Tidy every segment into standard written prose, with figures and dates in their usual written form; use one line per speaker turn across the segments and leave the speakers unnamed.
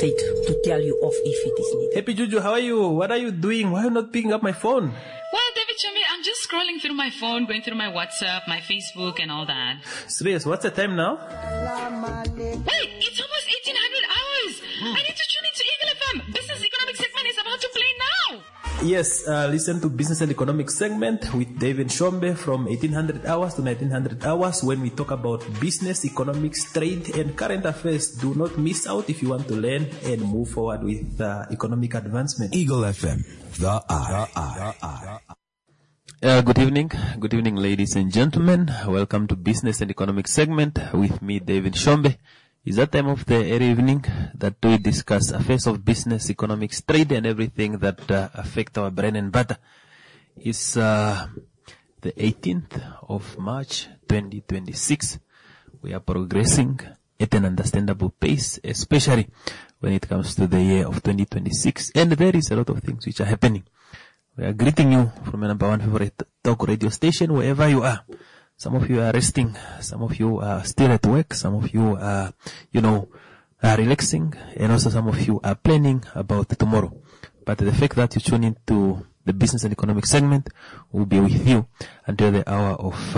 state to tell you off if it is needed.
Happy Juju, how are you? What are you doing? Why are you not picking up my phone?
Well, David Chombe, I'm just scrolling through my phone, going through my WhatsApp, my Facebook, and all that.
Serious, what's the time now?
Wait, it's almost 1800 hours. I need to tune into Eagle FM. Business Economic segment is about to play now.
Yes, listen to Business and Economic segment with David Chombe from 1800 hours to 1900 hours when we talk about business, economics, trade, and current affairs. Do not miss out if you want to learn and move forward with economic advancement.
Eagle FM, the eye.
Good evening, ladies and gentlemen. Welcome to Business and Economic segment with me, David Chombe. It's that time of the early evening that we discuss affairs of business, economics, trade, and everything that affect our bread and butter. It's the 18th of March, 2026. We are progressing at an understandable pace, especially when it comes to the year of 2026. And there is a lot of things which are happening. We are greeting you from your number one favorite talk radio station, wherever you are. Some of you are resting. Some of you are still at work. Some of you are, are relaxing. And also some of you are planning about tomorrow. But the fact that you tune into the business and economic segment will be with you until the hour of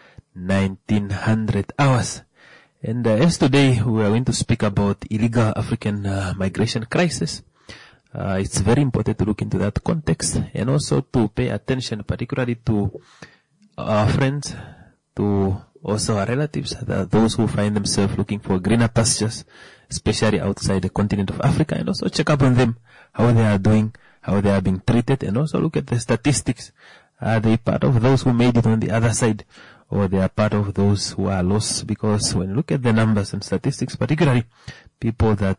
1900 hours. And as today we are going to speak about illegal African migration crisis. It's very important to look into that context and also to pay attention particularly to our friends, to also our relatives, those who find themselves looking for greener pastures, especially outside the continent of Africa, and also check up on them, how they are doing, how they are being treated, and also look at the statistics. Are they part of those who made it on the other side, or they are part of those who are lost? Because when you look at the numbers and statistics, particularly people that,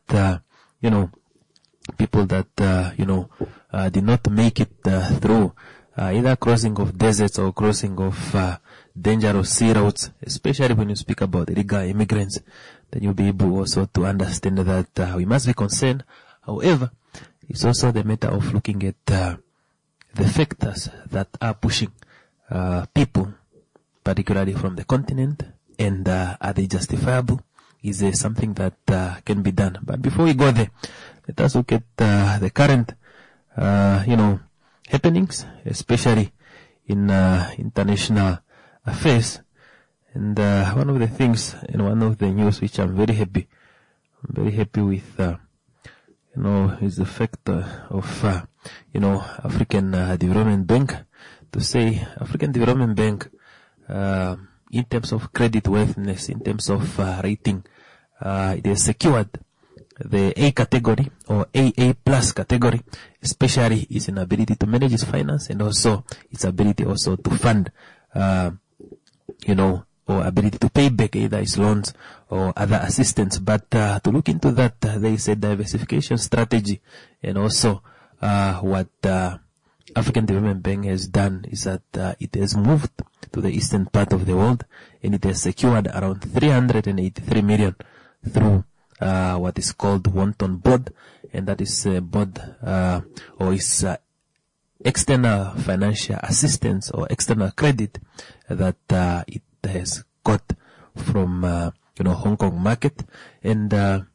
did not make it through either crossing of deserts or crossing of dangerous sea routes, especially when you speak about illegal immigrants, then you'll be able also to understand that we must be concerned. However, it's also the matter of looking at the factors that are pushing people, particularly from the continent, and are they justifiable? Is there something that can be done? But before we go there, let us look at the current, happenings, especially in international affairs. And one of the things and one of the news which I'm very happy with, is the fact of, African Development Bank. To say African Development Bank, in terms of credit worthiness, in terms of rating, it has secured the A category or AA plus category, especially its ability to manage its finance and also its ability also to fund, or ability to pay back either its loans or other assistance. But to look into that, there is a diversification strategy, and also what African Development Bank has done is that it has moved to the eastern part of the world, and it has secured around 383 million through what is called Wharton Board, and that is a board or is external financial assistance or external credit that it has got from Hong Kong market. And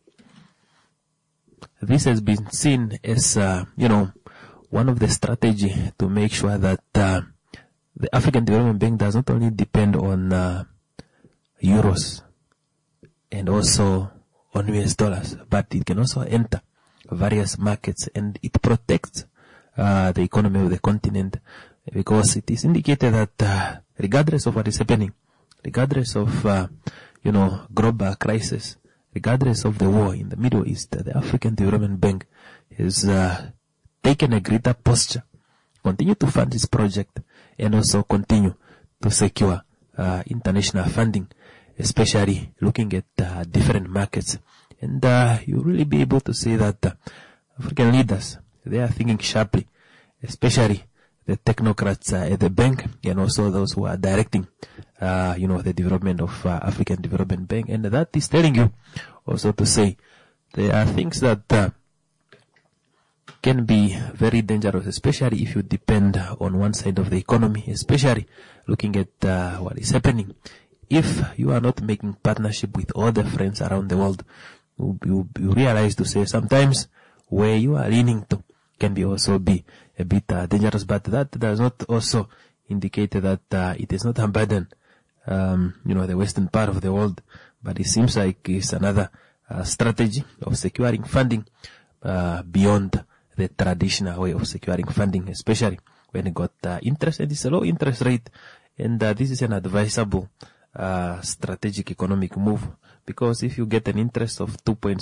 this has been seen as one of the strategy to make sure that the African Development Bank does not only depend on euros and also on US dollars, but it can also enter various markets, and it protects the economy of the continent, because it is indicated that regardless of what is happening, regardless of global crisis, regardless of the war in the Middle East, the African Development Bank has taken a greater posture, continue to fund this project, and also continue to secure international funding, especially looking at different markets. And you'll really be able to see that African leaders, they are thinking sharply, especially the technocrats at the bank, and also those who are directing, the development of African Development Bank. And that is telling you also to say there are things that can be very dangerous, especially if you depend on one side of the economy, especially looking at what is happening. If you are not making partnership with other friends around the world, you realize to say sometimes where you are leaning to can be also be a bit dangerous, but that does not also indicate that it is not abandoned, the western part of the world, but it seems like it's another strategy of securing funding beyond the traditional way of securing funding, especially when it got interest, and it's a low interest rate, and this is an advisable strategic economic move, because if you get an interest of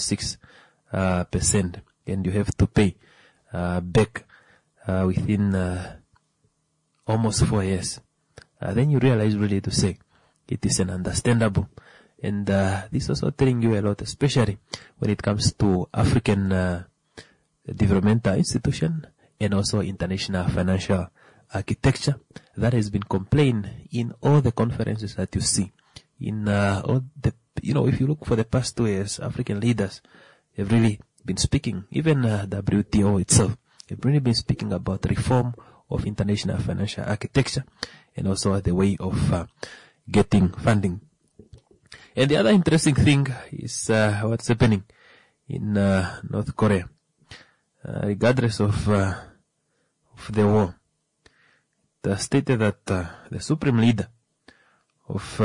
2.6% and you have to pay back within almost 4 years, then you realize really to say it is an understandable. And this is also telling you a lot, especially when it comes to African developmental institution and also international financial architecture that has been complained in all the conferences that you see. In all the, if you look for the past 2 years, African leaders have really been speaking, even WTO itself, have really been speaking about reform of international financial architecture and also the way of getting funding. And the other interesting thing is what's happening in North Korea. Regardless of the war, it stated that the supreme leader of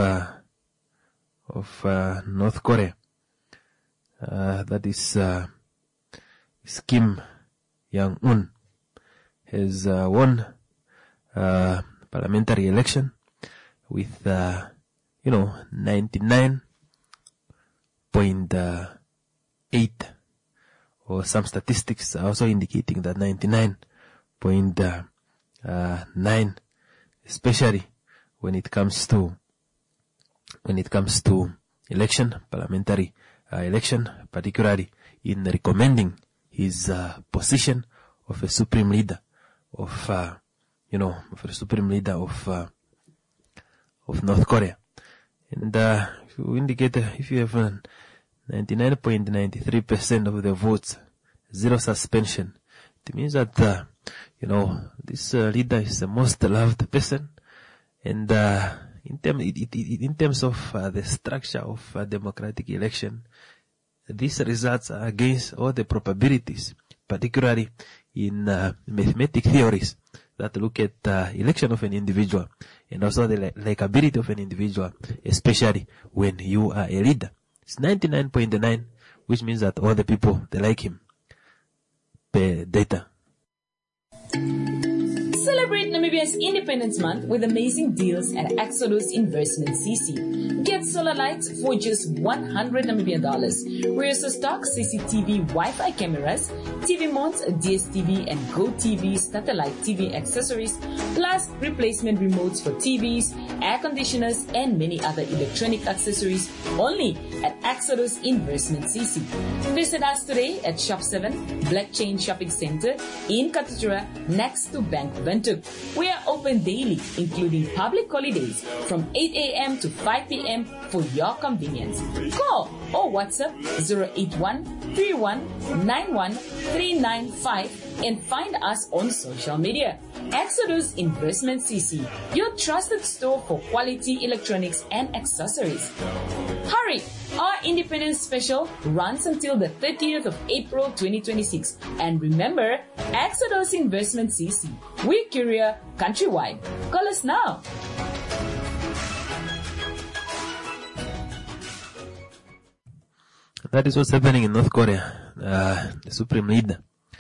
North Korea, that is Kim Jong-un, has won parliamentary election with 99.8, or some statistics are also indicating that 99.9, especially when it comes to parliamentary election, particularly in recommending his position of a supreme leader of North Korea. And if you indicate, if you have 99.93% of the votes, zero suspension, it means that this leader is the most loved person. And in terms of the structure of a democratic election, these results are against all the probabilities, particularly in mathematic theories that look at election of an individual and also the likability of an individual, especially when you are a leader. It's 99.9, which means that all the people, they like him per data.
Celebrate Namibia's Independence Month with amazing deals at Exodus Investment CC. Get solar lights for just $100 Namibian. We also stock CCTV Wi-Fi cameras, TV mounts, DSTV and GoTV satellite TV accessories, plus replacement remotes for TVs, air conditioners and many other electronic accessories only at Exodus Investment CC. Visit us today at Shop 7, Black Chain Shopping Center in Katutura next to Bank Windhoek. We are open daily, including public holidays from 8 a.m. to 5 p.m. for your convenience. Call or WhatsApp 081-3191-395 and find us on social media. Exodus Investment CC, your trusted store for quality electronics and accessories. Hurry! Our Independence Special runs until the 30th of April 2026. And remember, Exodus Investment CC. We courier countrywide. Call us now.
That is what's happening in North Korea. The supreme leader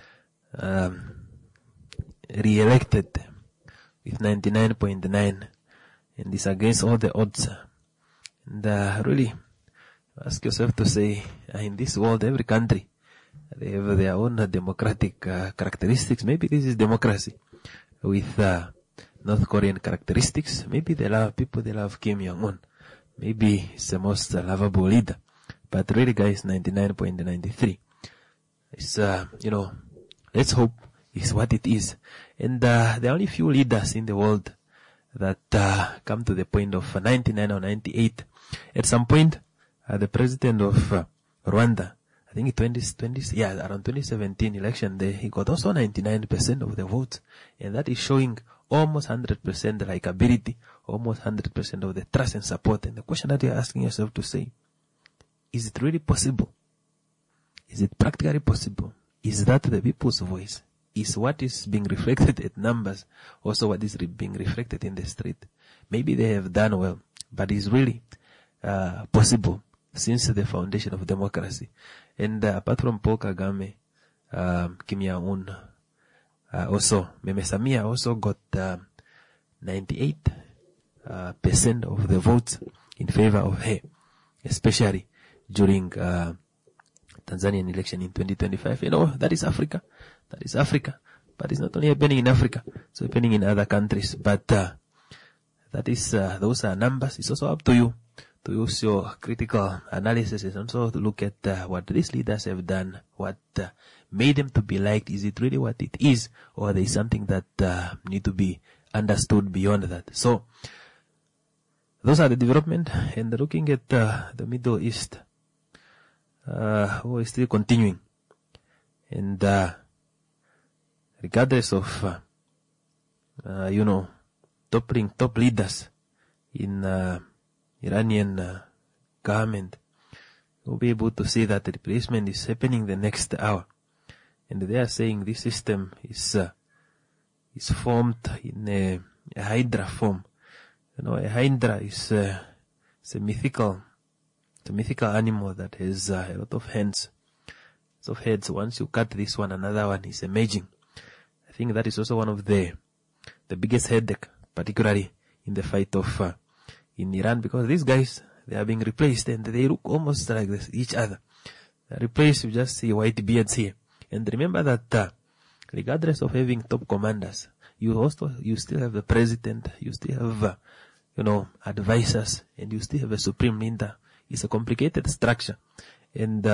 re-elected with 99.9, and is against all the odds. And really, ask yourself to say, in this world, every country, they have their own democratic characteristics. Maybe this is democracy with North Korean characteristics. Maybe they love Kim Jong-un. Maybe he's the most lovable leader. But really, guys, 99.93. It's, let's hope it's what it is. And there are only few leaders in the world that come to the point of 99 or 98. At some point, the president of Rwanda, I think around 2017 election day, he got also 99% of the votes. And that is showing almost 100% likability, almost 100% of the trust and support. And the question that you're asking yourself to say, is it really possible Is it practically possible? Is that the people's voice? Is what is being reflected at numbers also what is being reflected in the street? Maybe they have done well, but is really possible since the foundation of democracy. And apart from Paul Kagame, Kim Jong-un, also Meme Samia also got 98% of the votes in favor of her, especially during Tanzanian election in 2025. You know, that is Africa. That is Africa. But it's not only happening in Africa, it's happening in other countries. But that is those are numbers. It's also up to you to use your critical analysis and also to look at what these leaders have done, what made them to be liked. Is it really what it is, or there is something that need to be understood beyond that? So those are the development. And looking at the Middle East, is still continuing. And regardless of toppling top leaders in Iranian government, we'll be able to see that the replacement is happening the next hour. And they are saying this system is formed in a hydra form. You know, a hydra is a mythical animal that has a lot of hands. Of heads. Once you cut this one, another one is emerging. I think that is also one of the biggest headache, particularly in the fight of in Iran, because these guys, they are being replaced and they look almost like each other. They are replaced, you just see white beards here. And remember that regardless of having top commanders, you still have the president, you still have advisors, and you still have a supreme leader. It's a complicated structure, and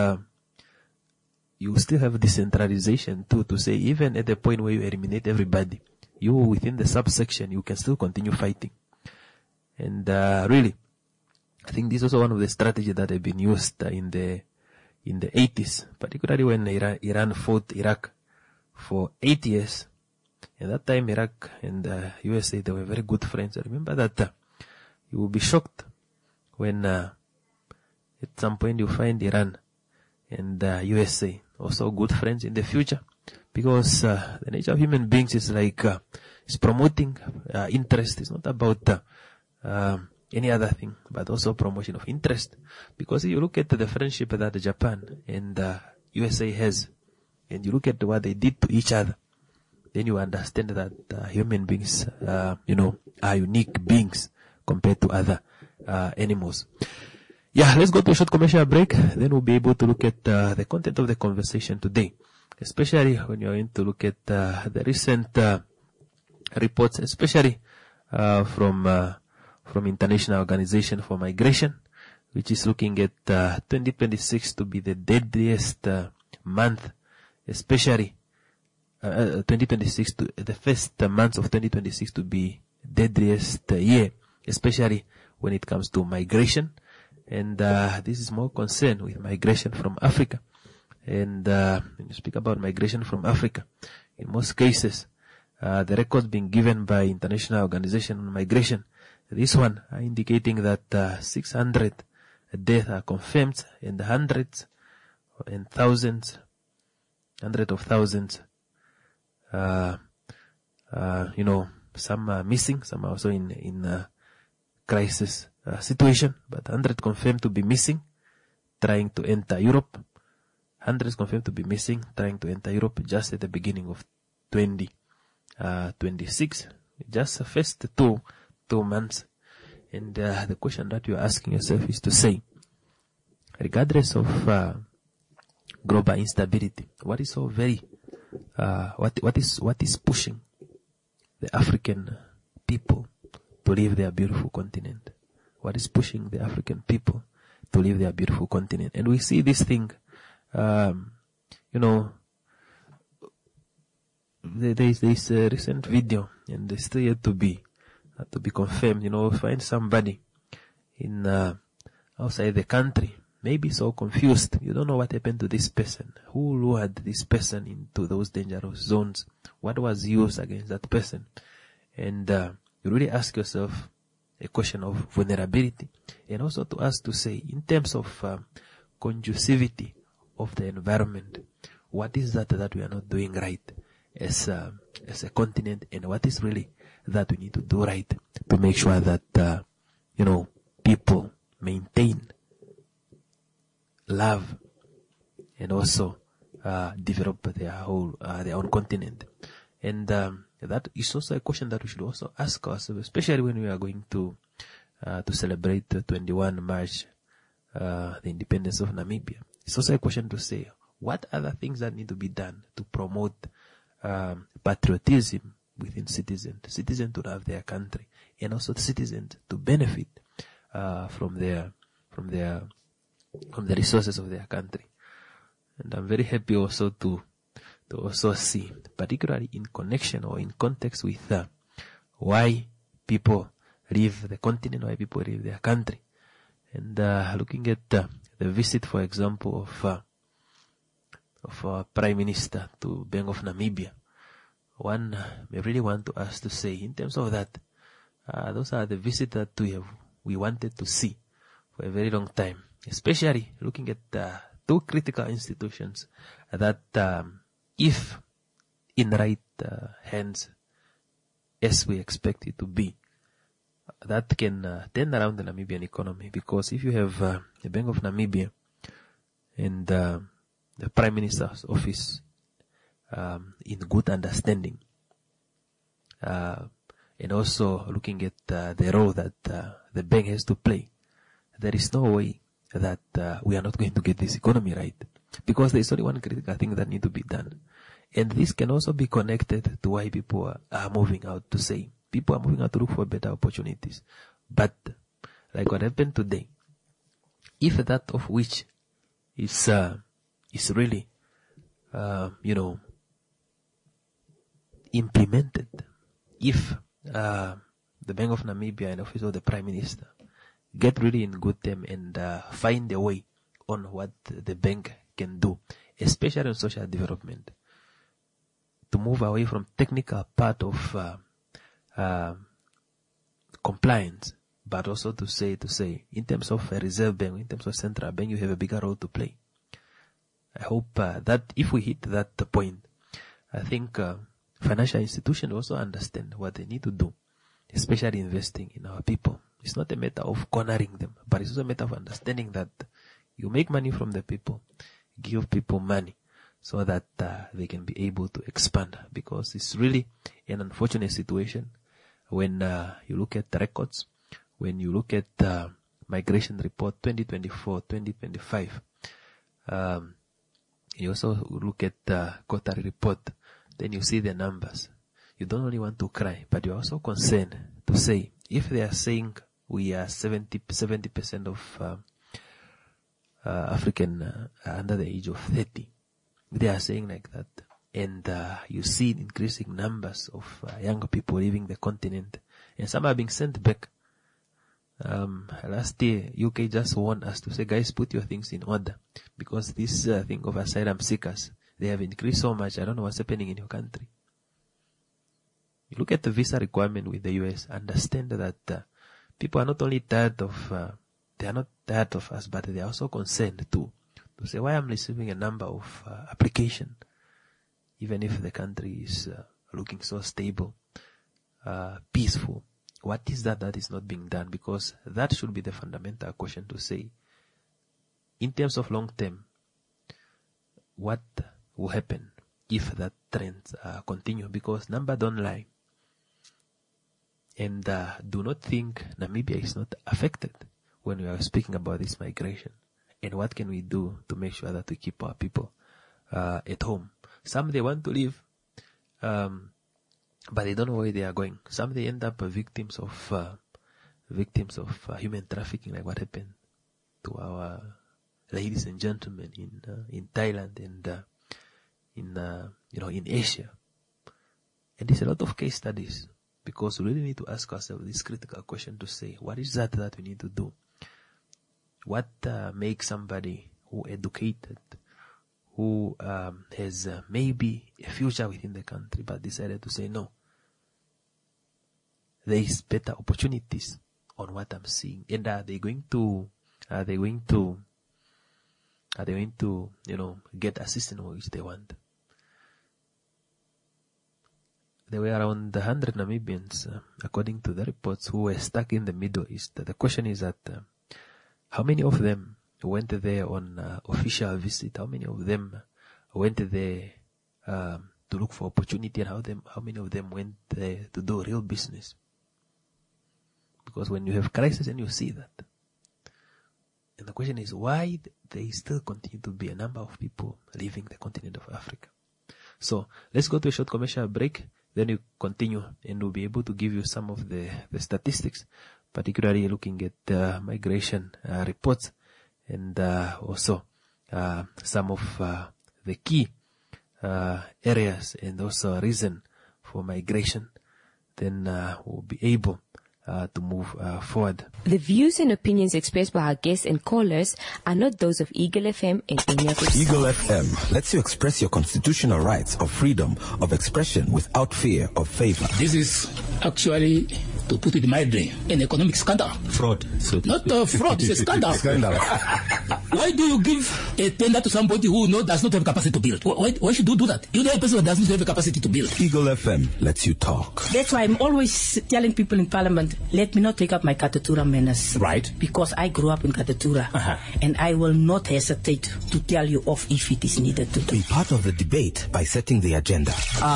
you still have decentralization too, to say even at the point where you eliminate everybody, you within the subsection, you can still continue fighting. And really, I think this is also one of the strategies that have been used in the 80s, particularly when Iran fought Iraq for 8 years. At that time, Iraq and USA, they were very good friends. I remember that you will be shocked when at some point you find Iran and USA also good friends in the future, because the nature of human beings is like it's promoting interest. It's not about any other thing, but also promotion of interest. Because if you look at the friendship that Japan and USA has, and you look at what they did to each other, then you understand that human beings, are unique beings compared to other animals. Yeah, let's go to a short commercial break. Then we'll be able to look at the content of the conversation today, especially when you're going to look at the recent reports, especially from International Organization for Migration, which is looking at 2026 to be the deadliest month, especially 2026 to the first months of 2026 to be deadliest year, especially when it comes to migration. And this is more concerned with migration from Africa. And when you speak about migration from Africa, in most cases, the records being given by International Organization on Migration, this one are indicating that 600 deaths are confirmed, and hundreds of thousands, some are missing, some are also in crisis situation, but 100 confirmed to be missing, trying to enter Europe. Hundreds confirmed to be missing, trying to enter Europe just at the beginning of 2026. Just the first two months. And the question that you're asking yourself is to say, regardless of global instability, what is so very what is pushing the African people to leave their beautiful continent? What is pushing the African people to leave their beautiful continent? And we see this thing, there is a recent video, and it's still yet to be confirmed. Find somebody in outside the country, maybe so confused. You don't know what happened to this person. Who lured this person into those dangerous zones? What was used against that person? And you really ask yourself a question of vulnerability, and also to ask to say, in terms of conducivity of the environment. What is that we are not doing right as a continent, and what is really that we need to do right to make sure that, people maintain, love, and also develop their own continent. And that is also a question that we should also ask ourselves, especially when we are going to celebrate the 21 March, the independence of Namibia. It's also a question to say, what are the things that need to be done to promote patriotism within citizens to love their country, and also the citizens to benefit from the resources of their country. And I'm very happy also to also see, particularly in connection or in context with why people leave the continent, why people leave their country. And looking at the visit, for example, of our Prime Minister to Bank of Namibia, one may really want to us to say, in terms of that, those are the visits that we wanted to see for a very long time, especially looking at two critical institutions that, if in right hands, as we expect it to be, that can turn around the Namibian economy. Because if you have the Bank of Namibia and the Prime Minister's office in good understanding, and also looking at the role that the bank has to play, there is no way that we are not going to get this economy right, because there is only one critical thing that needs to be done. And this can also be connected to why people are moving out, to say people are moving out to look for better opportunities. But like what happened today, if that of which is really implemented, if the Bank of Namibia and office of the Prime Minister get really in good term and find a way on what the bank can do, especially on social development, to move away from technical part of compliance, but also to say in terms of a reserve bank, in terms of central bank, you have a bigger role to play. I hope that if we hit that point, I think financial institutions also understand what they need to do, especially investing in our people. It's not a matter of cornering them, but it's also a matter of understanding that you make money from the people, give people money so that they can be able to expand, because it's really an unfortunate situation when you look at the records, when you look at migration report 2024-2025, you also look at the quarterly report, then you see the numbers. You don't only want to cry, but you're also concerned to say, if they are saying we are 70% of African under the age of 30, they are saying like that, and you see increasing numbers of young people leaving the continent, and some are being sent back. Last year, UK just warned us to say, guys, put your things in order, because this thing of asylum seekers, they have increased so much. I don't know what's happening in your country. You look at the visa requirement with the US, understand that people are not only tired of, they are not tired of us, but they are also concerned too, to say, why I'm receiving a number of application, even if the country is looking so stable, peaceful. What is that is not being done? Because that should be the fundamental question to say, in terms of long term, what will happen if that trend continue? Because number don't lie. And do not think Namibia is not affected when we are speaking about this migration. And what can we do to make sure that we keep our people at home? Some, they want to leave, but they don't know where they are going. Some, they end up victims of human trafficking, like what happened to our ladies and gentlemen in Thailand and in Asia. And there's a lot of case studies, because we really need to ask ourselves this critical question to say, what is that we need to do? What makes somebody who educated, who has maybe a future within the country, but decided to say, no, there is better opportunities on what I'm seeing, and are they going to are they going to, get assistance which they want? There were around 100 Namibians, according to the reports, who were stuck in the Middle East. The question is that how many of them went there on official visit? How many of them went there to look for opportunity, and how many of them went there to do real business? Because when you have crisis and you see that, and the question is why they still continue to be a number of people leaving the continent of Africa. So let's go to a short commercial break. Then you continue, and we'll be able to give you some of the statistics, particularly looking at migration reports, and also some of the key areas and also reason for migration. Then we'll be able to move forward.
The views and opinions expressed by our guests and callers are not those of Eagle FM and Enyako.
Eagle FM lets you express your constitutional rights of freedom of expression without fear of favor.
This is actually, to put it mildly, an economic scandal.
Fraud.
Not fraud, it's a scandal. Why do you give a tender to somebody who does not have capacity to build? Why should you do that? You know a person who doesn't have a capacity to build.
Eagle FM lets you talk.
That's why I'm always telling people in Parliament, let me not take up my Katatura manners.
Right.
Because I grew up in Katatura. And I will not hesitate to tell you off if it is needed to do.
Be part of the debate by setting the agenda.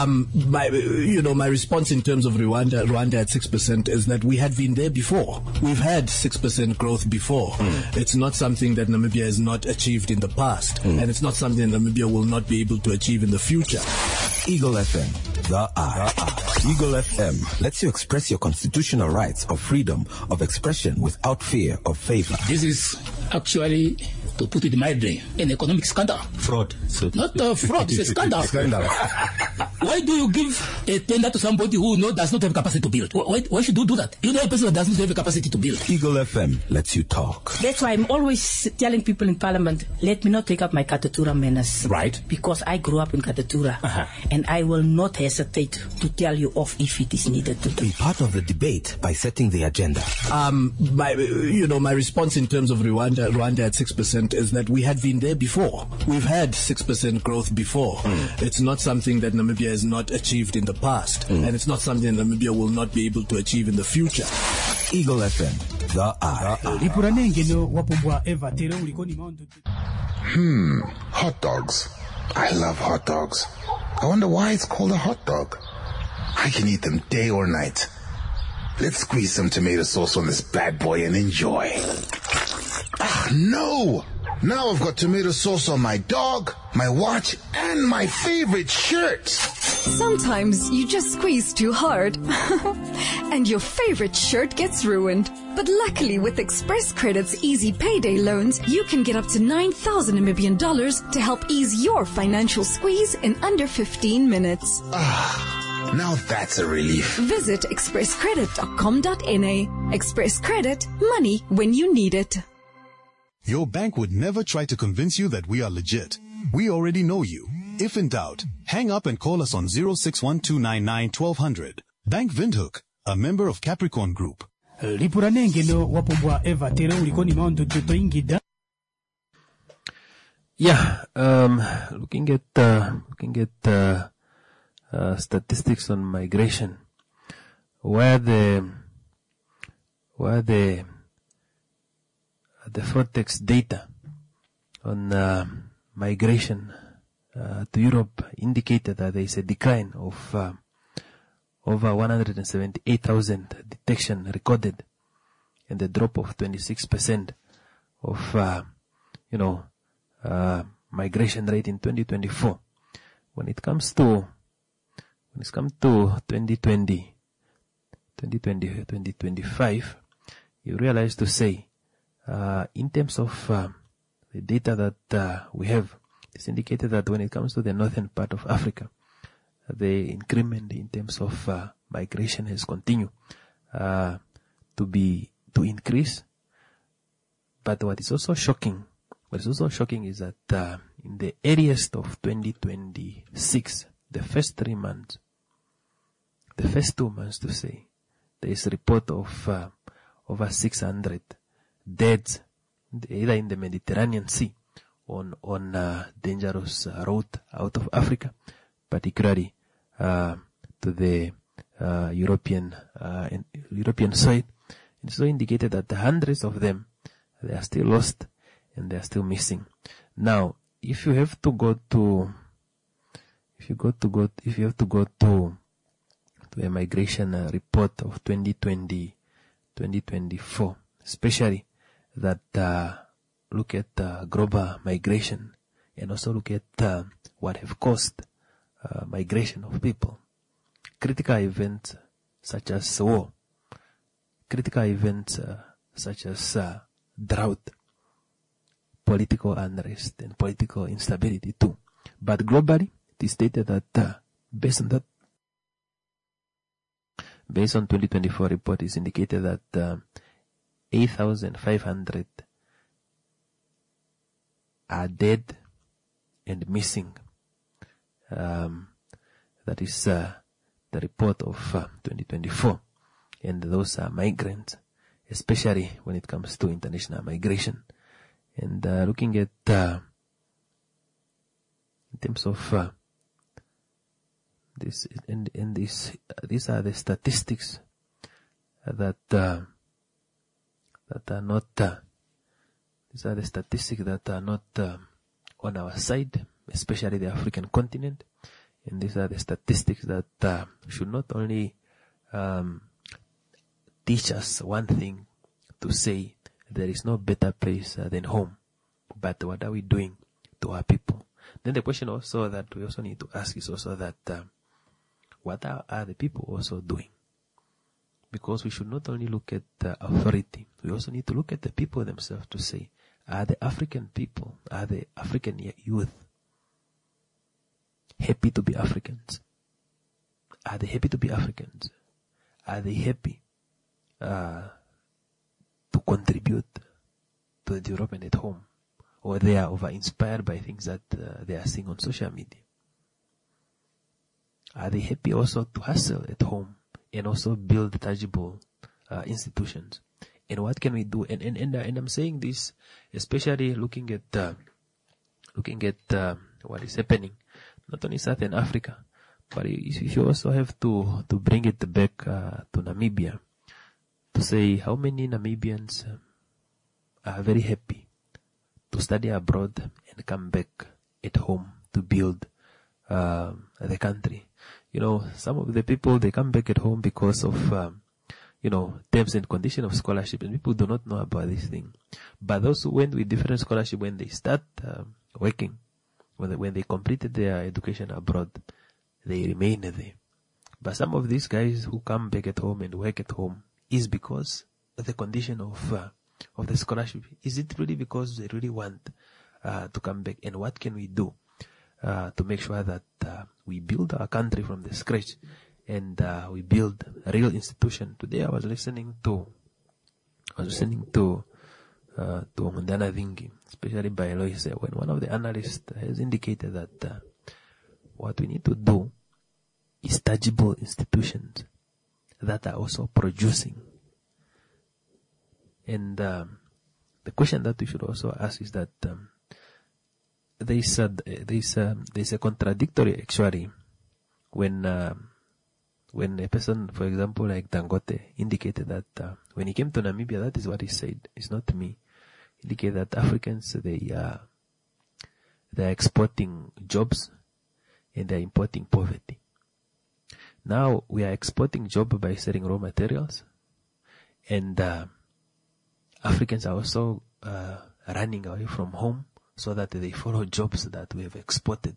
My response in terms of Rwanda at 6% is that we had been there before. We've had 6% growth before. It's not something that Namibia has not achieved in the past. And it's not something that Namibia will not be able to achieve in the future.
Eagle FM, the eye. Eagle FM lets you express your constitutional rights of freedom of expression without fear of favor.
This is actually, to put it mildly, an economic scandal.
Fraud.
Not fraud, it's a scandal. Why do you give a tender to somebody who does not have capacity to build? Why should you do that? You know a person who doesn't have a capacity to build.
Eagle FM lets you talk.
That's why I'm always telling people in Parliament, let me not take up my Katatura manners.
Right.
Because I grew up in Katatura. And I will not hesitate to tell you off if it is needed to do.
Be part of the debate by setting the agenda.
My response in terms of Rwanda at 6% is that we had been there before. We've had 6% growth before. It's not something that Namibia has not achieved in the past. And it's not something that Namibia will not be able to achieve in the future.
Eagle FM, the eye.
Hot dogs. I love hot dogs. I wonder why it's called a hot dog. I can eat them day or night. Let's squeeze some tomato sauce on this bad boy and enjoy. No! Now I've got tomato sauce on my dog, my watch, and my favorite shirt.
Sometimes you just squeeze too hard and your favorite shirt gets ruined. But luckily with Express Credit's easy payday loans, you can get up to 9,000 Namibian dollars to help ease your financial squeeze in under 15 minutes.
Now that's a relief.
Visit expresscredit.com.na. Express Credit, money when you need it.
Your bank would never try to convince you that we are legit. We already know you. If in doubt, hang up and call us on 0612991200. Bank Windhoek, a member of Capricorn Group.
Yeah, looking at statistics on migration, where the Frontex data on migration to Europe indicated that there is a decline of over 178,000 detection recorded, and a drop of 26% of migration rate in 2024. When it comes to 2025, you realize to say, in terms of the data that we have, it's indicated that when it comes to the northern part of Africa, the increment in terms of migration has continued to increase. But what is also shocking is that in the earliest of 2026, the first 2 months to say, there is a report of over 600 deaths, either in the Mediterranean Sea on dangerous road out of Africa, particularly to the European side. And so indicated that the hundreds of them, they are still lost and they are still missing. Now, if you have to go to a migration report of 2024, especially that look at global migration and also look at what have caused migration of people. Critical events such as war, critical events such as drought, political unrest and political instability too. But globally, it is stated that based on 2024 report, is indicated that 8,500 are dead and missing. That is the report of 2024. And those are migrants, especially when it comes to international migration. And looking at in terms of this, these are the statistics that are not. These are the statistics that are not on our side, especially the African continent. And these are the statistics that should not only teach us one thing, to say there is no better place than home, but what are we doing to our people? Then the question also that we also need to ask is also that what are the people also doing? Because we should not only look at the authority, we also need to look at the people themselves to say, are the African people, are the African youth happy to be Africans? Are they happy to be Africans? Are they happy to contribute to the development at home? Or they are over-inspired by things that they are seeing on social media? Are they happy also to hustle at home and also build tangible institutions? And what can we do? And I'm saying this, especially looking at what is happening, not only Southern Africa, but if you also have to bring it back to Namibia, to say how many Namibians are very happy to study abroad and come back at home to build the country. You know, some of the people, they come back at home because of terms and conditions of scholarship, and people do not know about this thing. But those who went with different scholarship, when they start working, when they completed their education abroad, they remain there. But some of these guys who come back at home and work at home is because of the condition of the scholarship. Is it really because they really want to come back? And what can we do to make sure that we build our country from the scratch and we build a real institution? Today I was listening to Mundana Vingi, especially by Eloise, when one of the analysts has indicated that what we need to do is tangible institutions that are also producing. And the question that we should also ask is that there is a contradictory actually when a person, for example, like Dangote, indicated that when he came to Namibia, that is what he said. It's not me. He indicated that Africans, they are exporting jobs and they are importing poverty. Now we are exporting jobs by selling raw materials, and Africans are also running away from home so that they follow jobs that we have exported.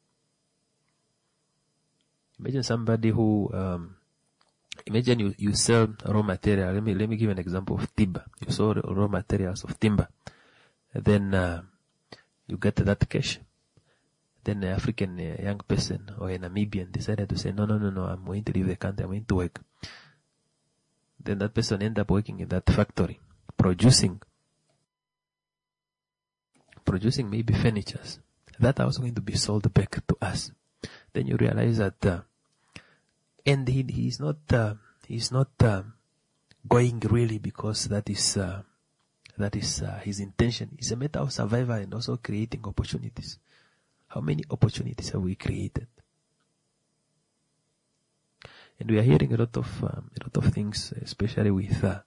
Imagine somebody who, imagine you sell raw material. Let me give an example of timber. You sell raw materials of timber. And then you get that cash. Then an African young person or a Namibian decided to say, no, I'm going to leave the country, I'm going to work. Then that person end up working in that factory, producing maybe furnitures that are also going to be sold back to us. Then you realize that, and he's not going really because that is That is his intention. It's a matter of survival and also creating opportunities. How many opportunities have we created? And we are hearing a lot of things, especially with the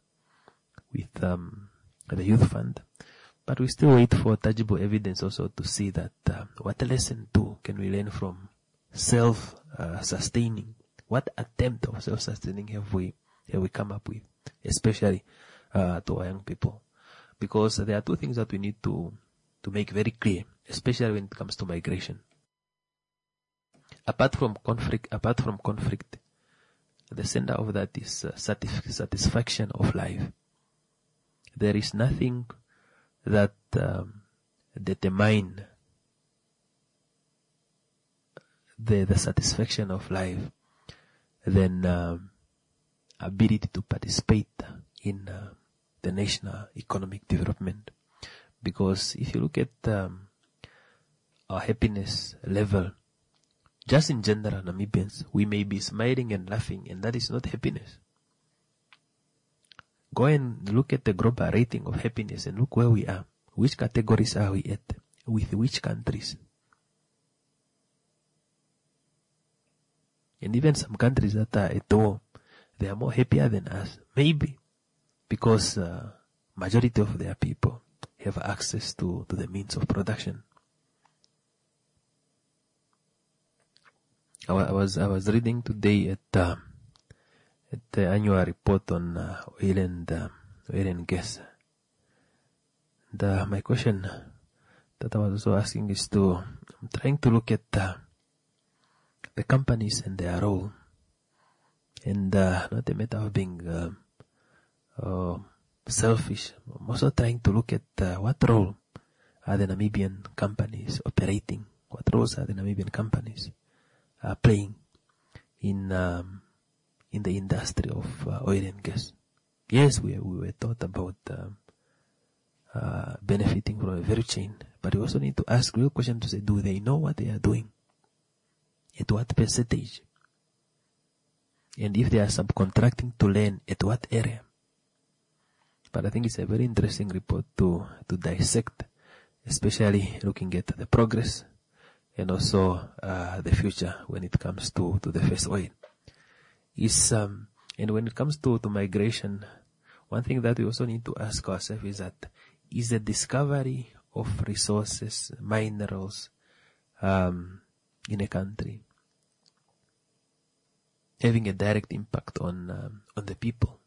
youth fund. But we still wait for tangible evidence also to see that what lesson too can we learn from self-sustaining. What attempt of self-sustaining have we come up with, especially to our young people? Because there are two things that we need to make very clear, especially when it comes to migration. Apart from conflict, the center of that is satisfaction of life. There is nothing that determine the satisfaction of life than ability to participate in the national economic development. Because if you look at our happiness level, just in general, Namibians, we may be smiling and laughing, and that is not happiness. Go and look at the global rating of happiness and look where we are. Which categories are we at? With which countries? And even some countries that are at war, they are more happier than us. Maybe because majority of their people have access to the means of production. I was reading today at the annual report on oil and gas. My question that I was also asking is I'm trying to look at the companies and their role, and not a matter of being selfish. I'm also trying to look at what role are the Namibian companies operating, what roles are the Namibian companies playing in the industry of oil and gas. Yes, we were taught about benefiting from a value chain, but we also need to ask real questions to say, do they know what they are doing? At what percentage? And if they are subcontracting to land, at what area? But I think it's a very interesting report to dissect, especially looking at the progress and also the future when it comes to the first oil. And when it comes to migration, one thing that we also need to ask ourselves is that, is the discovery of resources, minerals, in a country having a direct impact on the people?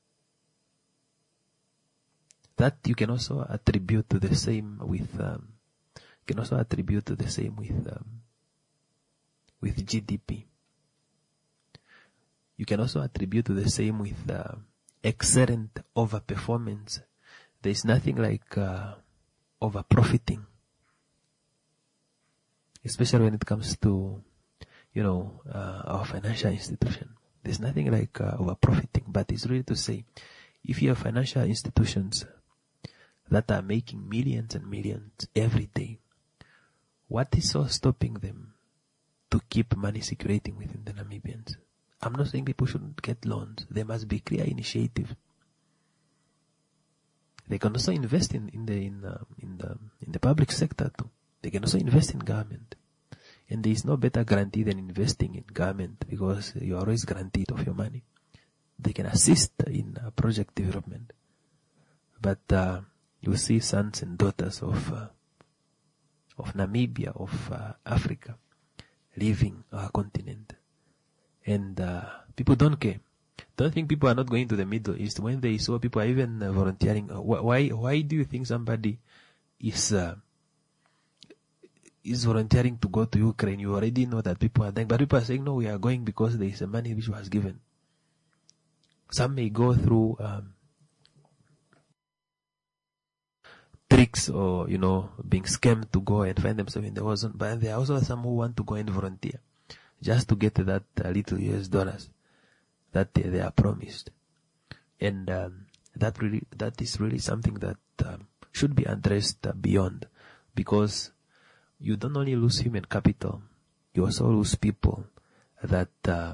That you can also attribute to the same with with GDP. You can also attribute to the same with excellent overperformance. There is nothing like over profiting, especially when it comes to our financial institution. There's nothing like over profiting, but it's really to say, if you have financial institutions that are making millions and millions every day, what is so stopping them to keep money circulating within the Namibians? I'm not saying people shouldn't get loans. There must be clear initiative. They can also invest in the public sector too. They can also invest in government. And there is no better guarantee than investing in government, because you are always guaranteed of your money. They can assist in project development. But you see sons and daughters of Namibia, of Africa, leaving our continent. And people don't care. Don't think people are not going to the Middle East. When they saw people are even volunteering, why do you think somebody is volunteering to go to Ukraine? You already know that people are dying, but people are saying, no, we are going because there is a money which was given. Some may go through tricks or, being scammed to go and find themselves in the war zone, but there are also some who want to go and volunteer just to get that little US dollars that they are promised. And that is really something that should be addressed beyond, because you don't only lose human capital, you also lose people that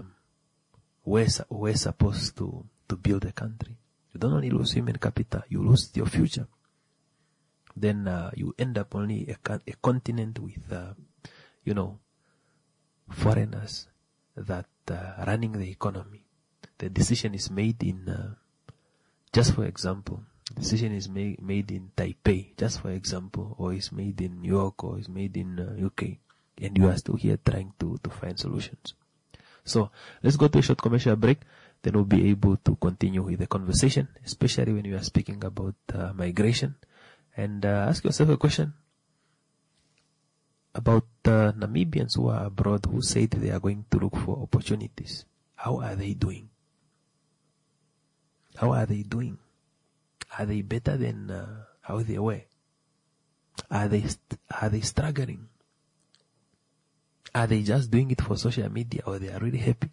were supposed to build a country. You don't only lose human capital, you lose your future. then you end up only a continent with, foreigners that running the economy. The decision is made in, just for example, the decision is made in Taipei, just for example, or is made in New York, or is made in UK, and you are still here trying to find solutions. So let's go to a short commercial break, then we'll be able to continue with the conversation, especially when we are speaking about migration. And ask yourself a question about Namibians who are abroad, who said they are going to look for opportunities. How are they doing? How are they doing? Are they better than how they were? Are they struggling? Are they just doing it for social media, or they are really happy?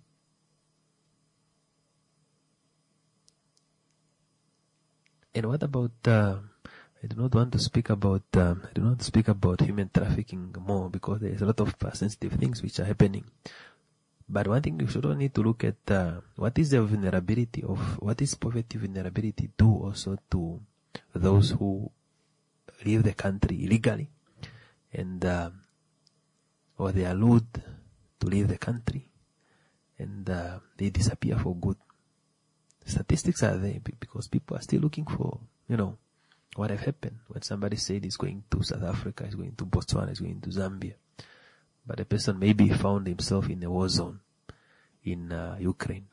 And what about? I do not want to speak about. I do not speak about human trafficking more, because there is a lot of sensitive things which are happening. But one thing you should all need to look at, what is the vulnerability of, what is poverty vulnerability do also to those who leave the country illegally, and or they are lured to leave the country, and they disappear for good. Statistics are there because people are still looking for, what have happened when somebody said he's going to South Africa, he's going to Botswana, he's going to Zambia. But the person maybe found himself in a war zone in Ukraine.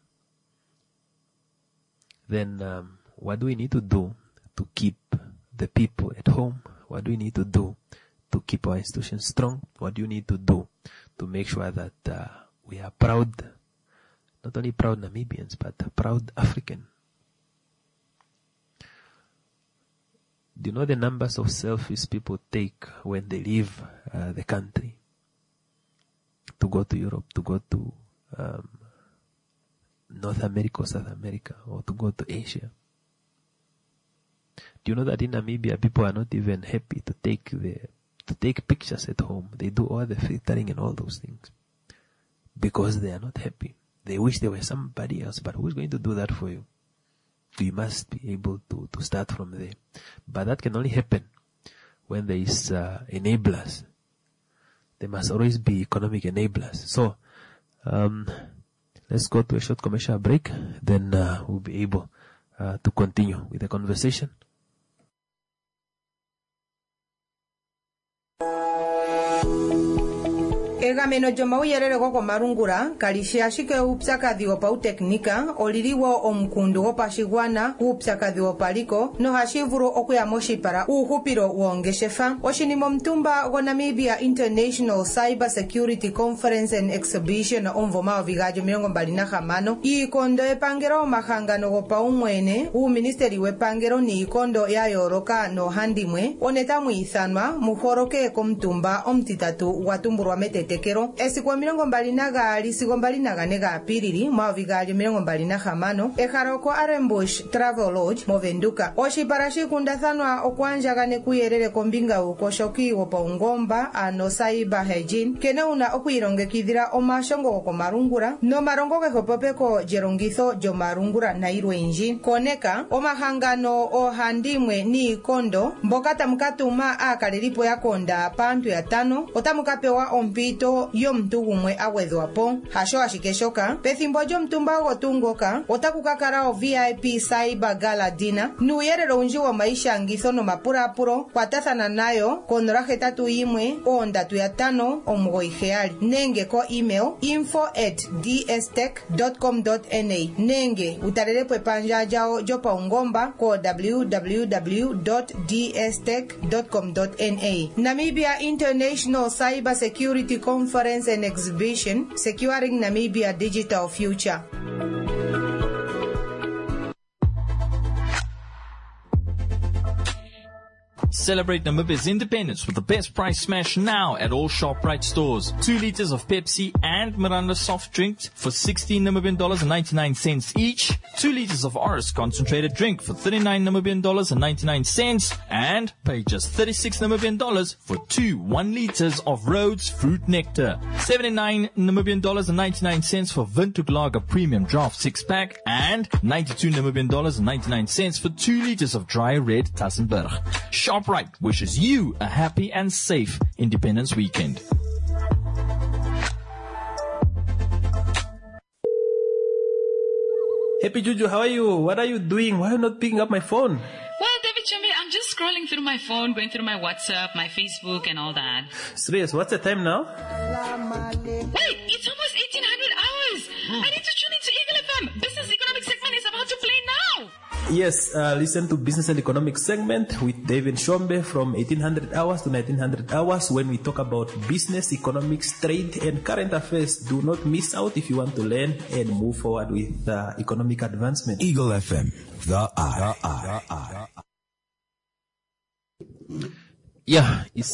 Then what do we need to do to keep the people at home? What do we need to do to keep our institutions strong? What do you need to do to make sure that we are proud, not only proud Namibians, but proud African? Do you know the numbers of selfies people take when they leave the country? To go to Europe, to go to North America or South America, or to go to Asia. Do you know that in Namibia people are not even happy to take pictures at home? They do all the filtering and all those things because they are not happy. They wish there were somebody else, but who's going to do that for you? You must be able to start from there. But that can only happen when there is enablers. There must always be economic enablers. So, let's go to a short commercial break. Then we'll be able to continue with the conversation.
Egameno joma uyerere goko marungura kalishashike upsakadhi wa pauteknika oliliwo omukundu gopashigwana upsakadhi wa paliko no hashivuru okuyamoshi para uhupiro wongeshefa oshinimo mtumba go Namibia International Cyber Security Conference and Exhibition omvoma ovigajo 25 ikondo epangero mahangano gopaumwene ministeri wepangero ni ikondo ya yoroka no handimwe oneta muithanwa muhoroke komtumba omtitatu watumburwa metete tekero esikwa 22 sigo 24 ga piriri mavigalyo 25 eharoko Arembush Travel Lodge movenduka oshiparashi kundathanwa okwanjagane kuyerere kombinga ukoshoki wopaungomba ano cyber hygiene kene una okuyirongekidhira omashongo gokomarungura no marongo gehopopeko jerongitho jomarungura na irwenji koneka omahangano ohandimwe ni ikondo mboka tamukatuma akalelipo yakonda pantu ya 5 otamukapewa ompito yomuntu gumwe awedhwapo hasho ashikeshoka pethimbo lyomtumba gotungoka otakukakala o VIP cyber gala dinner nuyerero unji wa maisha ngitho no mapurapuro kwatathana nayo konora 31 omugoiheali nenge ko email info@dstech.com.na nenge utalelepo epanja jao jopaungomba ko www.dstech.com.na Namibia International Cyber Security Conference and Exhibition, Securing Namibia Digital Future.
Celebrate Namibia's independence with the best price smash now at all ShopRite stores. 2 liters of Pepsi and Miranda soft drinks for $16.99 each. 2 liters of Oris concentrated drink for $39.99 and pay just $36 for 2 1 liters of Rhodes fruit nectar. $79.99 for Windhoek Lager premium draft 6-pack and $92.99 for 2 liters of dry red Tassenberg. ShopRite ShopRite wishes you a happy and safe Independence Weekend.
Happy Juju, how are you? What are you doing? Why are you not picking up my phone?
Well, David Chumbe, I'm just scrolling through my phone, going through my WhatsApp, my Facebook, and all that.
Serious, what's the time now?
Wait, it's almost 1800 hours. I need to tune into Eagle FM. Business Economic segment is about to play now.
Yes, listen to Business and Economic segment with David Shombe from 1800 hours to 1900 hours when we talk about business, economics, trade, and current affairs. Do not miss out if you want to learn and move forward with economic advancement.
Eagle FM, the eye.
Yeah, it's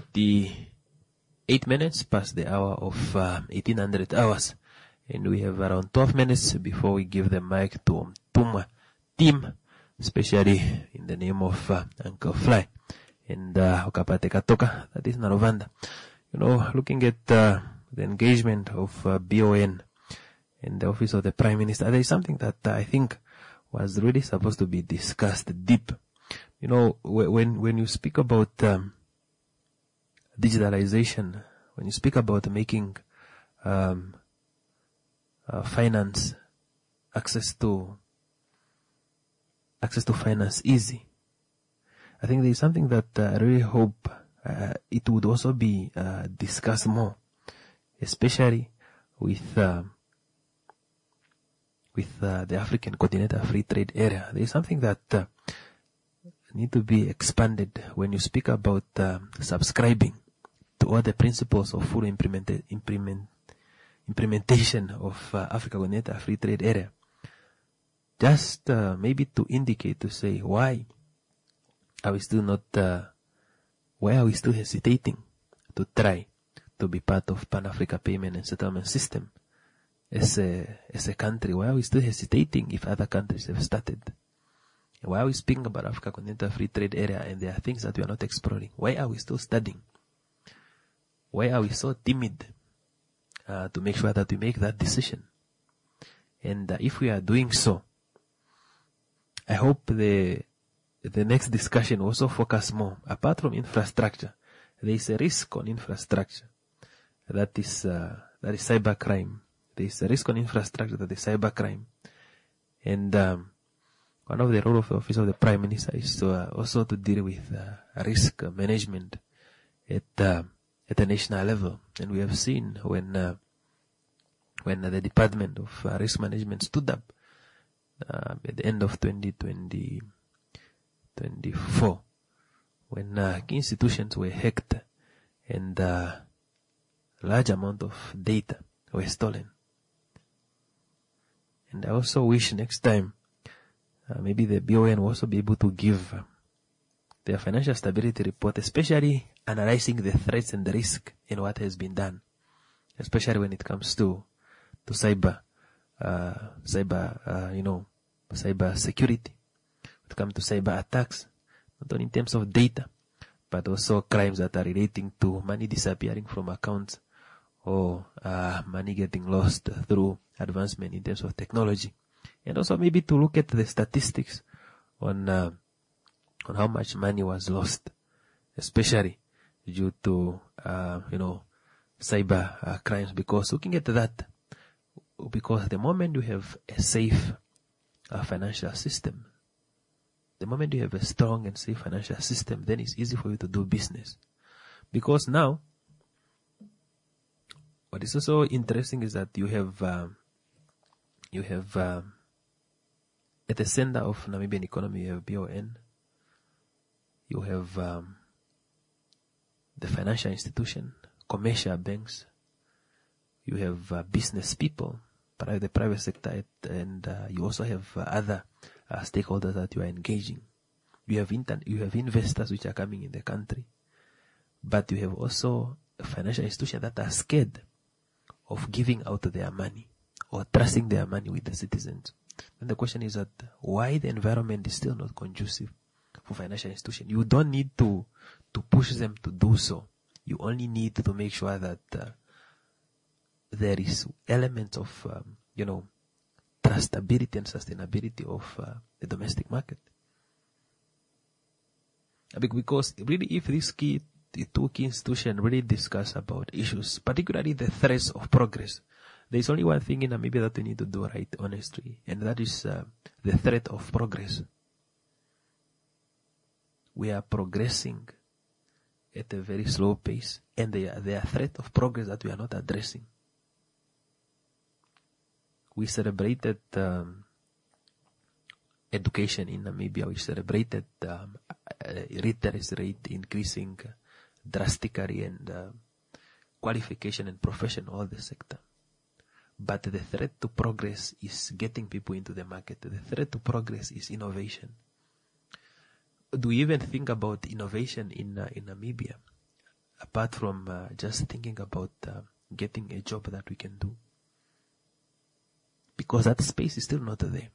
48 minutes past the hour of 1800 hours. And we have around 12 minutes before we give the mic to Tumwa team, especially in the name of Uncle Fly and Okapate Katoka, that is Narovanda. You know, looking at the engagement of BON and the Office of the Prime Minister, there is something that I think was really supposed to be discussed deep. You know, when you speak about digitalization, when you speak about making finance, access to finance easy, I think there is something that I really hope it would also be discussed more, especially with the African Continental Free Trade Area. There is something that need to be expanded when you speak about subscribing to all the principles of full implementation of Africa Continental Free Trade Area. Just maybe to indicate, to say, why are we still not, why are we still hesitating to try to be part of Pan-Africa Payment and Settlement System as a country? Why are we still hesitating if other countries have started? Why are we speaking about Africa Continental Free Trade Area and there are things that we are not exploring? Why are we still studying? Why are we so timid to make sure that we make that decision? And if we are doing so, I hope the next discussion also focus more. Apart from infrastructure, there is a risk on infrastructure. That is cybercrime. There is a risk on infrastructure, that is cybercrime. And one of the roles of the Office of the Prime Minister is to also to deal with risk management at the national level. And we have seen when the Department of Risk Management stood up at the end of 2024, when key institutions were hacked and large amount of data were stolen. And I also wish next time maybe the BON will also be able to give their financial stability report, especially analyzing the threats and the risk in what has been done, especially when it comes to cyber security. When it comes to cyber attacks, not only in terms of data, but also crimes that are relating to money disappearing from accounts or money getting lost through advancement in terms of technology. And also maybe to look at the statistics on how much money was lost, especially due to cyber crimes. Because looking at that, because the moment you have a safe financial system, the moment you have a strong and safe financial system, then it's easy for you to do business. Because now, what is also interesting is that you have at the center of Namibian economy, you have BON, you have the financial institution, commercial banks, you have business people, the private sector, and you also have other stakeholders that you are engaging. You have investors which are coming in the country, but you have also financial institutions that are scared of giving out their money or trusting their money with the citizens. And the question is that why the environment is still not conducive for financial institutions. You don't need to push them to do so. You only need to make sure that there is elements of trustability and sustainability of the domestic market. Because really, if these two key institutions really discuss about issues, particularly the threats of progress, there is only one thing in Namibia that we need to do right, honestly, and that is the threat of progress. We are progressing at a very slow pace, and there are threat of progress that we are not addressing. We celebrated education in Namibia. We celebrated literacy rate increasing drastically, and qualification and profession, all the sector. But the threat to progress is getting people into the market. The threat to progress is innovation. Do we even think about innovation in Namibia, apart from just thinking about getting a job that we can do? Because that space is still not there.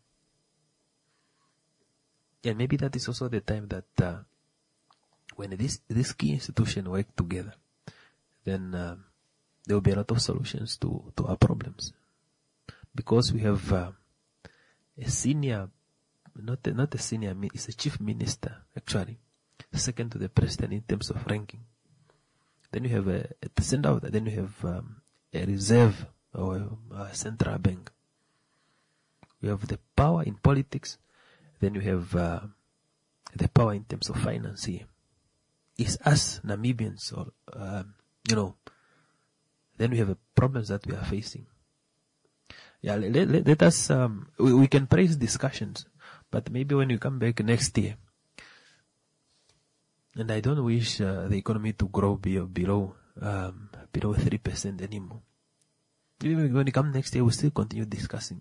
And maybe that is also the time that when this key institution work together, then there will be a lot of solutions to our problems. Because we have a senior, not a senior, it's a chief minister, actually, second to the president in terms of ranking. Then you have at the center of that, then you have a reserve or a central bank. You have the power in politics. Then you have the power in terms of finance here. It's us Namibians, or then we have problems that we are facing. Yeah, let us. We can praise discussions, but maybe when you come back next year, and I don't wish the economy to grow below 3% anymore. Even when you come next year, we'll still continue discussing.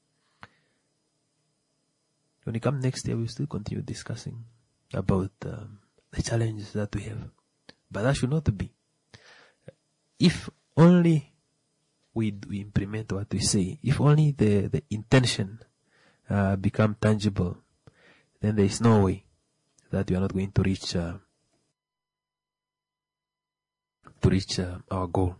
When you come next year, we'll still continue discussing about the challenges that we have. But that should not be. If only we implement what we say, if only the intention become tangible, then there is no way that we are not going to reach our goal.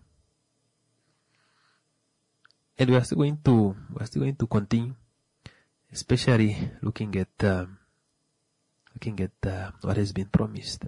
And we are still going to continue, especially looking at what has been promised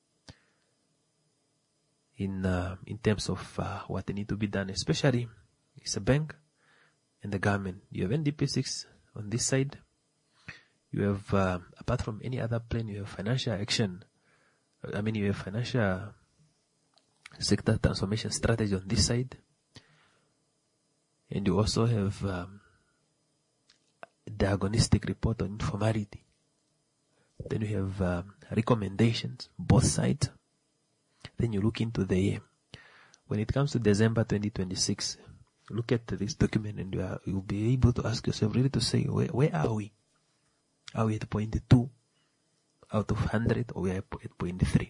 in terms of what need to be done, especially it's a bank and the government. You have NDP6 on this side. You have apart from any other plan, you have financial action. You have financial sector transformation strategy on this side, and you also have diagnostic report on informality. Then you have recommendations, both sides. Then you look into the year. When it comes to December 2026, look at this document and you'll be able to ask yourself really to say, where are we? Are we at 0.2 out of 100, or we are at 0.3?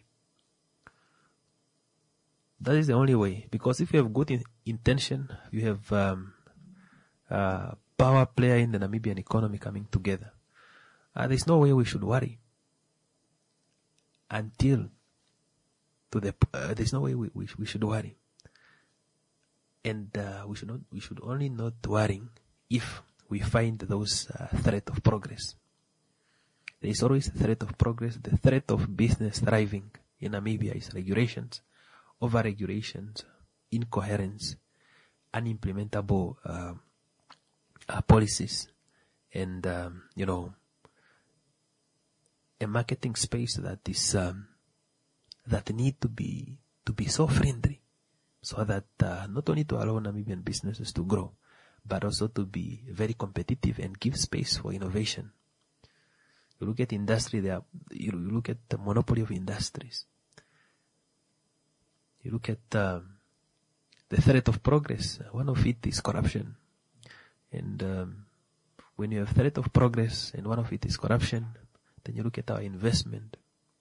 That is the only way. Because if you have good intention, you have power player in the Namibian economy coming together. There's no way we should worry until there's no way we should worry, and we should only not worry if we find those threat of progress. There is always a threat of progress. The threat of business thriving in Namibia is regulations, over-regulations, incoherence, unimplementable policies, and a marketing space that is that need to be so friendly, so that not only to allow Namibian businesses to grow, but also to be very competitive and give space for innovation. You look at industry, you look at the monopoly of industries. You look at the threat of progress. One of it is corruption. And when you have threat of progress and one of it is corruption, then you look at our investment.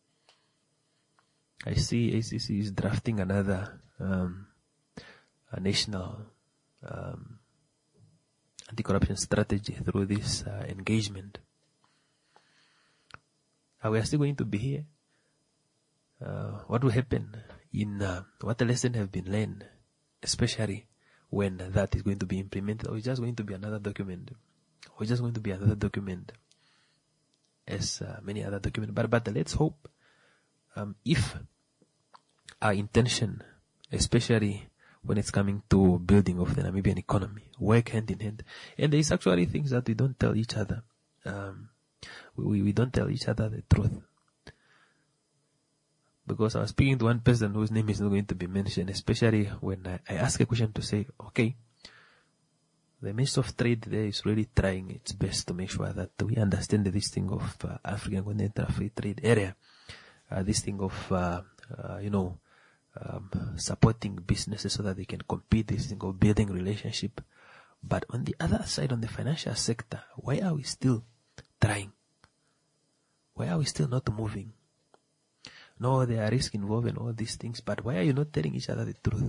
I see ACC is drafting another a national anti-corruption strategy through this engagement. We are still going to be here. What will happen what the lesson have been learned, especially when that is going to be implemented, or it's just going to be another document, or it's just going to be another document as many other documents. But let's hope if our intention, especially when it's coming to building of the Namibian economy, work hand in hand, and there is actually things that we don't tell each other. We don't tell each other the truth. Because I was speaking to one person whose name is not going to be mentioned, especially when I ask a question to say, okay, the Minister of Trade there is really trying its best to make sure that we understand this thing of African Continental Free Trade Area, this thing of, supporting businesses so that they can compete, this thing of building relationship. But on the other side, on the financial sector, why are we still trying? Why are we still not moving? No, there are risks involved in all these things, but why are you not telling each other the truth?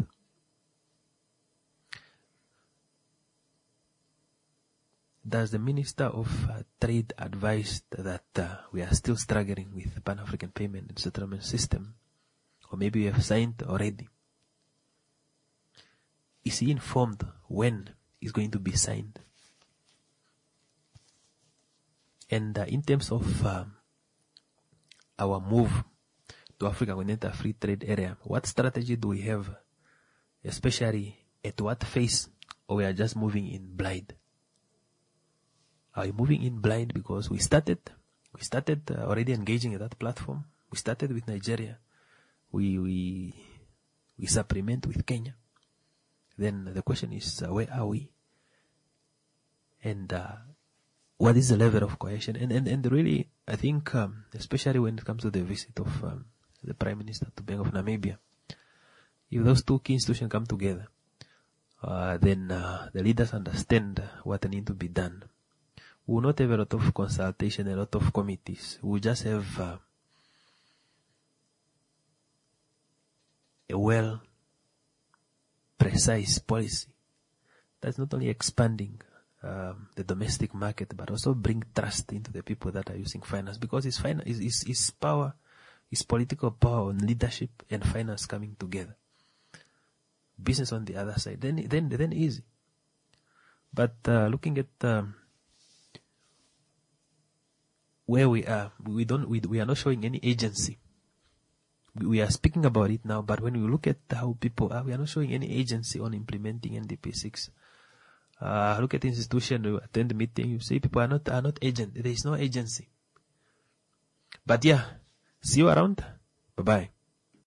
Does the Minister of Trade advise that we are still struggling with the Pan-African Payment and Settlement System? Or maybe we have signed already? Is he informed when it's going to be signed? And in terms of our move to African Continental Free Trade Area, what strategy do we have, especially at what phase, or we are just moving in blind? Are we moving in blind because we started already engaging at that platform? We started with Nigeria. We supplement with Kenya. Then the question is, where are we? And what is the level of cohesion? And really, I think, especially when it comes to the visit of the Prime Minister to Bank of Namibia, if those two key institutions come together, then the leaders understand what needs to be done. We will not have a lot of consultation, a lot of committees. We will just have a well precise policy that's not only expanding the domestic market, but also bring trust into the people that are using finance, because it's power, it's political power and leadership and finance coming together. Business on the other side, then easy. But looking at where we are, we are not showing any agency. We are speaking about it now, but when we look at how people are, we are not showing any agency on implementing NDP 6. Look at the institution, you attend the meeting, you say people are not agent. There is no agency. But yeah, see you around. Bye-bye.